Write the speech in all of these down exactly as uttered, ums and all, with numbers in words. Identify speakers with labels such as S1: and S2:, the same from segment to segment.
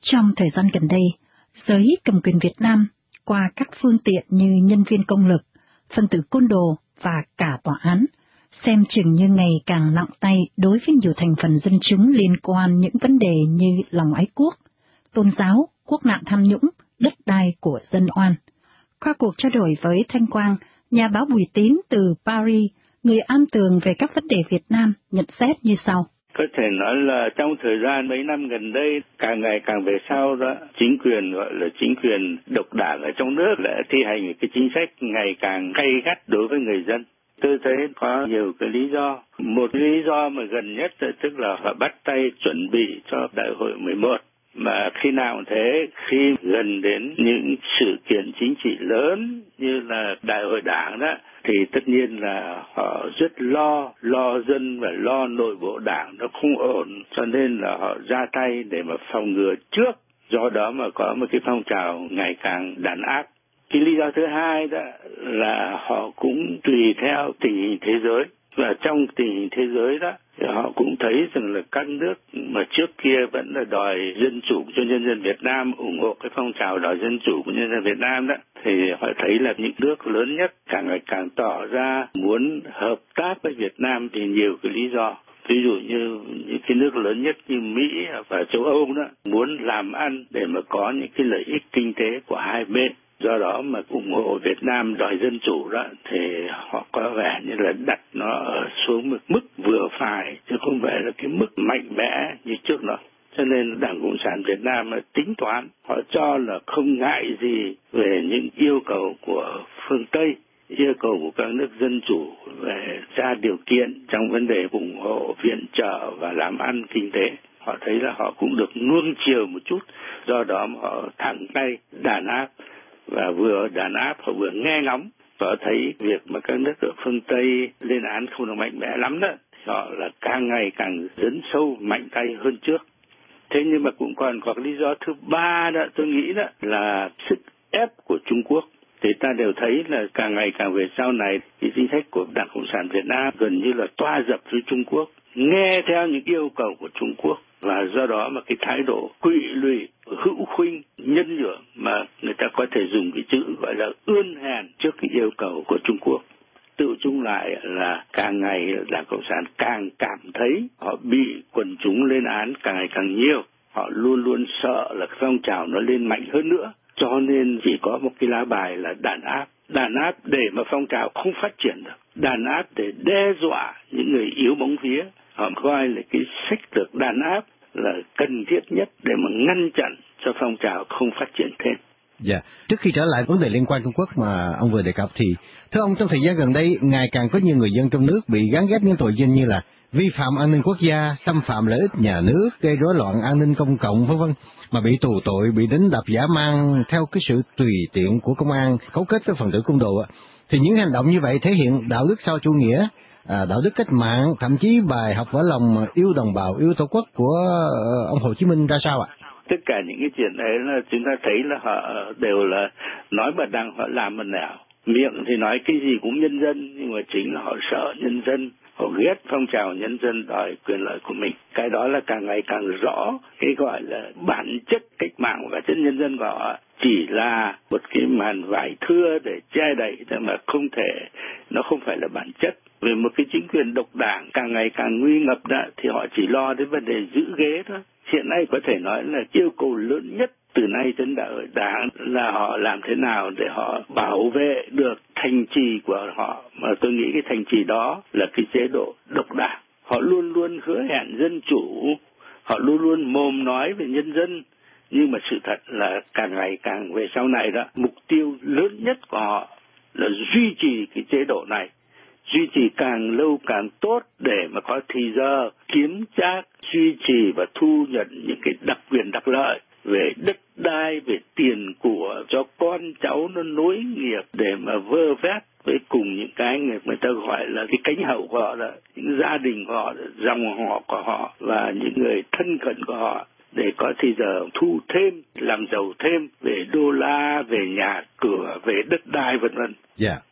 S1: Trong thời gian gần đây, giới cầm quyền Việt Nam qua các phương tiện như nhân viên công lực, phân tử côn đồ và cả tòa án, xem chừng như ngày càng nặng tay đối với nhiều thành phần dân chúng liên quan những vấn đề như lòng ái quốc, tôn giáo, quốc nạn tham nhũng, đất đai của dân oan. Qua cuộc trao đổi với Thanh Quang, nhà báo Bùi Tín từ Paris, người am tường về các vấn đề Việt Nam, nhận xét như sau.
S2: Có thể nói là trong thời gian mấy năm gần đây, càng ngày càng về sau đó, chính quyền gọi là chính quyền độc đảng ở trong nước đã thi hành cái chính sách ngày càng gay gắt đối với người dân. Tôi thấy có nhiều cái lý do. Một lý do mà gần nhất là tức là họ bắt tay chuẩn bị cho đại hội mười một. Mà khi nào cũng thế, khi gần đến những sự kiện chính trị lớn như là đại hội đảng đó, thì tất nhiên là họ rất lo, lo dân và lo nội bộ đảng nó không ổn, cho nên là họ ra tay để mà phòng ngừa trước, do đó mà có một cái phong trào ngày càng đàn áp. Cái lý do thứ hai đó là họ cũng tùy theo tình hình thế giới, và trong tình hình thế giới đó thì họ cũng thấy rằng là các nước mà trước kia vẫn là đòi dân chủ cho nhân dân Việt Nam, ủng hộ cái phong trào đòi dân chủ của nhân dân Việt Nam đó, thì họ thấy là những nước lớn nhất càng ngày càng tỏ ra muốn hợp tác với Việt Nam vì nhiều cái lý do. Ví dụ như những cái nước lớn nhất như Mỹ và châu Âu đó muốn làm ăn để mà có những cái lợi ích kinh tế của hai bên. Do đó mà ủng hộ Việt Nam đòi dân chủ đó thì họ có vẻ như là đặt nó ở xuống một mức vừa phải, chứ không phải là cái mức mạnh mẽ như trước đó. Cho nên Đảng Cộng sản Việt Nam tính toán, họ cho là không ngại gì về những yêu cầu của phương Tây, yêu cầu của các nước dân chủ về ra điều kiện trong vấn đề ủng hộ, viện trợ và làm ăn kinh tế. Họ thấy là họ cũng được nuông chiều một chút, do đó mà họ thẳng tay đàn áp. Và vừa đàn áp họ vừa nghe ngóng, và thấy việc mà các nước ở phương Tây lên án không được mạnh mẽ lắm đó, họ là càng ngày càng dấn sâu mạnh tay hơn trước. Thế nhưng mà cũng còn có lý do thứ ba đó, tôi nghĩ đó là sức ép của Trung Quốc. Thì ta đều thấy là càng ngày càng về sau này, cái chính sách của Đảng Cộng sản Việt Nam gần như là toa dập với Trung Quốc, nghe theo những yêu cầu của Trung Quốc. Và do đó mà cái thái độ quỵ lụy, hữu khuynh, nhân nhượng mà người ta có thể dùng cái chữ gọi là ươn hèn trước cái yêu cầu của Trung Quốc. Tự chung lại là càng ngày Đảng Cộng sản càng cảm thấy họ bị quần chúng lên án càng ngày càng nhiều. Họ luôn luôn sợ là phong trào nó lên mạnh hơn nữa. Cho nên chỉ có một cái lá bài là đàn áp. Đàn áp để mà phong trào không phát triển được. Đàn áp để đe dọa những người yếu bóng vía. Họ coi là cái sách lược đàn áp là cần thiết nhất để mà ngăn chặn cho phong trào không phát triển thêm.
S3: Dạ, trước khi trở lại vấn đề liên quan Trung Quốc mà ông vừa đề cập thì, thưa ông, trong thời gian gần đây, ngày càng có nhiều người dân trong nước bị gán ghép những tội danh như là vi phạm an ninh quốc gia, xâm phạm lợi ích nhà nước, gây rối loạn an ninh công cộng, vân vân, mà bị tù tội, bị đánh đập dã man theo cái sự tùy tiện của công an cấu kết với phần tử côn đồ. Thì những hành động như vậy thể hiện đạo đức sau chủ nghĩa, à, đạo đức cách mạng, thậm chí bài học vỡ lòng yêu đồng bào, yêu tổ quốc của ông Hồ Chí Minh ra sao ạ?
S2: Tất cả những cái chuyện đấy là chúng ta thấy là họ đều là nói mà đang họ làm mà nào. Miệng thì nói cái gì cũng nhân dân, nhưng mà chính là họ sợ nhân dân, họ ghét phong trào nhân dân đòi quyền lợi của mình. Cái đó là càng ngày càng rõ, cái gọi là bản chất cách mạng và chất nhân dân của họ chỉ là một cái màn vải thưa để che đậy, mà không thể, nó không phải là bản chất. Về một cái chính quyền độc đảng càng ngày càng nguy ngập đó, thì họ chỉ lo đến vấn đề giữ ghế thôi. Hiện nay có thể nói là yêu cầu lớn nhất từ nay đến đại hội đảng là họ làm thế nào để họ bảo vệ được thành trì của họ. Mà tôi nghĩ cái thành trì đó là cái chế độ độc đảng. Họ luôn luôn hứa hẹn dân chủ, họ luôn luôn mồm nói về nhân dân. Nhưng mà sự thật là càng ngày càng về sau này đó, mục tiêu lớn nhất của họ là duy trì cái chế độ này. Duy trì càng lâu càng tốt để mà có thì giờ kiếm trác, duy trì và thu nhận những cái đặc quyền đặc lợi về đất đai, về tiền của cho con cháu nó nối nghiệp để mà vơ vét với cùng những cái người, người ta gọi là cái cánh hậu của họ, là những gia đình của họ, dòng họ của họ và những người thân cận của họ, để có thì giờ thu thêm, làm giàu thêm về đô la, về nhà cửa, về đất đai vân vân.
S3: Dạ.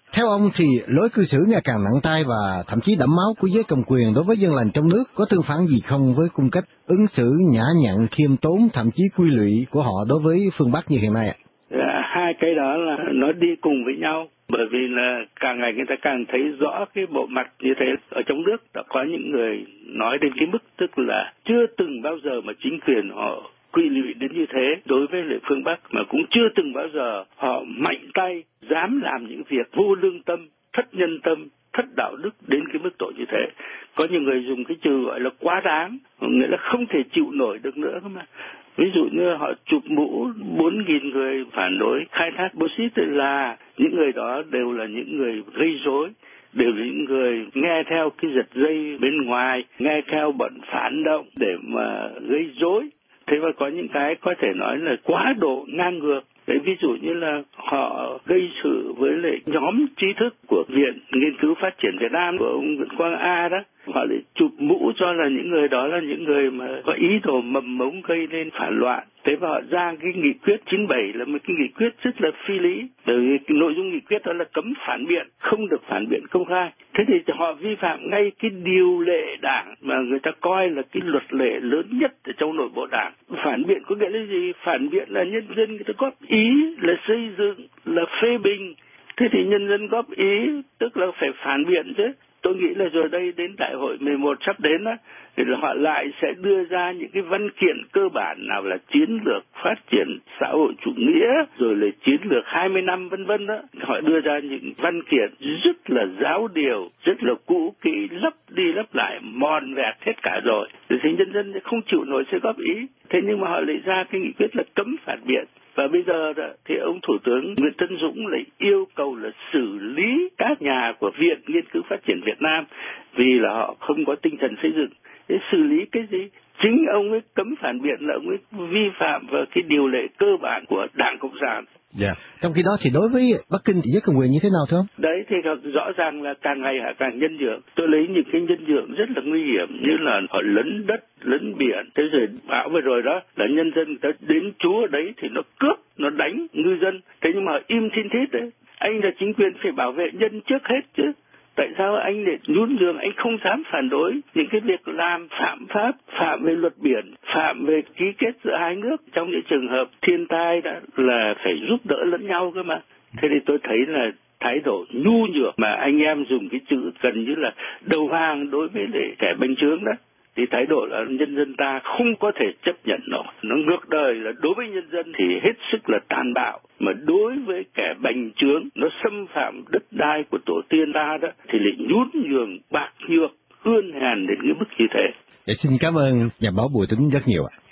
S3: Theo ông thì lối cư xử ngày càng nặng tay và thậm chí đẫm máu của giới cầm quyền đối với dân lành trong nước có tương phản gì không với cung cách ứng xử nhã nhặn, khiêm tốn, thậm chí quy lụy của họ đối với phương Bắc như hiện nay ạ?
S2: À, hai cái đó là nó đi cùng với nhau, bởi vì là càng ngày người ta càng thấy rõ cái bộ mặt như thế. Ở trong nước đã có những người nói đến cái mức tức là chưa từng bao giờ mà chính quyền họ quy lụy đến như thế đối với lại phương Bắc, mà cũng chưa từng bao giờ họ mạnh tay dám làm những việc vô lương tâm, thất nhân tâm, thất đạo đức đến cái mức độ như thế. Có những người dùng cái từ gọi là quá đáng, nghĩa là không thể chịu nổi được nữa cơ mà. Ví dụ như họ chụp mũ bốn nghìn người phản đối khai thác bauxit, là những người đó đều là những người gây rối, đều là những người nghe theo cái giật dây bên ngoài, nghe theo bọn phản động để mà gây rối. Thế mà có những cái có thể nói là quá độ ngang ngược. Đấy, ví dụ như là họ gây sự với lại nhóm trí thức của Viện Nghiên cứu Phát triển Việt Nam của ông Nguyễn Quang A đó. Họ lại chụp mũ cho là những người đó là những người mà có ý đồ mầm mống gây nên phản loạn. Thế và họ ra cái nghị quyết chín bảy là một cái nghị quyết rất là phi lý. Bởi vì cái nội dung nghị quyết đó là cấm phản biện, không được phản biện công khai. Thế thì họ vi phạm ngay cái điều lệ đảng mà người ta coi là cái luật lệ lớn nhất ở trong nội bộ đảng. Phản biện có nghĩa là gì? Phản biện là nhân dân người ta góp ý, là xây dựng, là phê bình. Thế thì nhân dân góp ý tức là phải phản biện chứ. Tôi nghĩ là rồi đây đến đại hội mười một sắp đến đó, thì là họ lại sẽ đưa ra những cái văn kiện cơ bản, nào là chiến lược phát triển xã hội chủ nghĩa, rồi là chiến lược hai mươi năm vân vân đó. Họ đưa ra những văn kiện rất là giáo điều, rất là cũ kỹ, lấp đi lấp lại, mòn vẹt hết cả rồi. Thì nhân dân không chịu nổi sẽ góp ý. Thế nhưng mà họ lại ra cái nghị quyết là cấm phản biện. Và bây giờ đó, thì ông Thủ tướng Nguyễn Tấn Dũng lại yêu cầu là xử lý các nhà của Viện Nghiên cứu Phát triển Việt Nam vì là họ không có tinh thần xây dựng. Thế xử lý cái gì? Chính ông ấy cấm phản biện là ông ấy vi phạm vào cái điều lệ cơ bản của Đảng Cộng sản.
S3: Dạ. Yeah. Trong khi đó thì đối với Bắc Kinh thì giới cầm quyền như thế nào thưa ông?
S2: Đấy thì rõ ràng là càng ngày họ càng nhân nhượng. Tôi lấy những cái nhân nhượng rất là nguy hiểm như là họ lấn đất, lấn biển. Thế rồi bão vừa rồi đó là nhân dân người ta đến trú ở đấy thì nó cướp, nó đánh ngư dân. Thế nhưng mà họ im thiên thít đấy. Anh là chính quyền phải bảo vệ nhân trước hết chứ. Tại sao anh lại nhún nhường, anh không dám phản đối những cái việc làm phạm pháp, phạm về luật biển, phạm về ký kết giữa hai nước trong những trường hợp thiên tai đã là phải giúp đỡ lẫn nhau cơ mà. Thế thì tôi thấy là thái độ nhu nhược mà anh em dùng cái chữ gần như là đầu hàng đối với lại kẻ bành trướng đó. Thì thái độ là nhân dân ta không có thể chấp nhận nổi. Nó ngược đời là đối với nhân dân thì hết sức là tàn bạo. Mà đối với kẻ bành trướng, nó xâm phạm đất đai của tổ tiên ta đó, thì lại nhún nhường, bạc nhược, ươn hèn đến cái mức như thế.
S3: Để xin cảm ơn nhà báo Bùi Tuấn rất nhiều ạ.